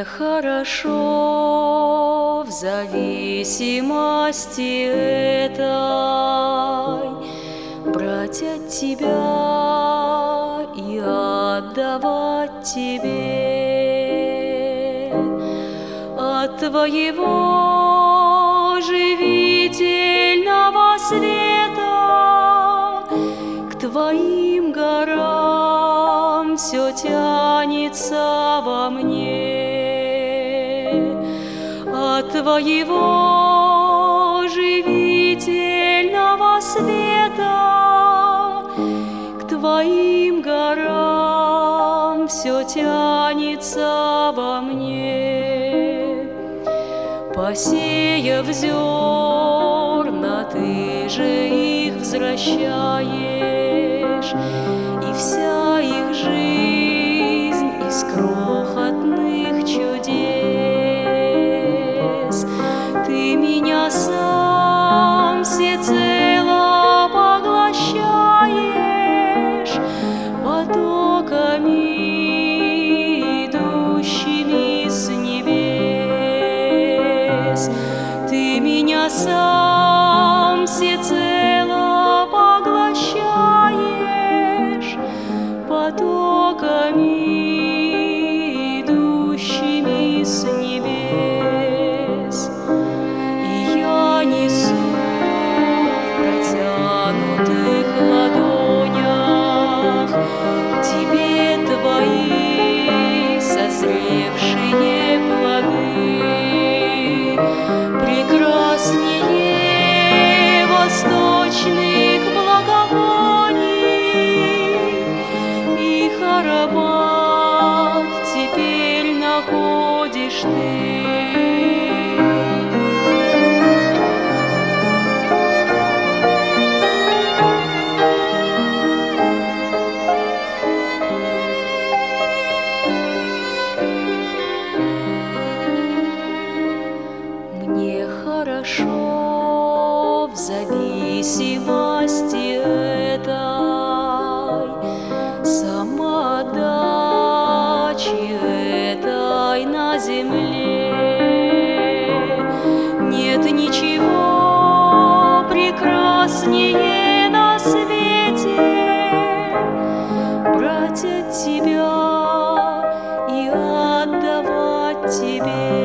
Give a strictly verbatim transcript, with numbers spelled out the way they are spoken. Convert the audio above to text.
Мне хорошо в зависимости этой брать от тебя и отдавать тебе от твоего живительного света к твоим горам все тянется во мне. От твоего живительного света к твоим горам все тянется во мне. Посеяв зерна, ты же их возвращаешь, и вся их жизнь из крохотных чудес. Ты меня сам всецело поглощаешь потоками, идущими с небес. Ты меня сам всецело поглощаешь потоками, идущими с небес. И я несу в протянутых ладонях тебе твои созревшие плоды, прекраснее восточных благовоний. Их аромат теперь находишь ты. Мне хорошо в зависимости этой самоотдачи этой на земле. Нет ничего прекраснее на свете брать от тебя и отдавать тебе.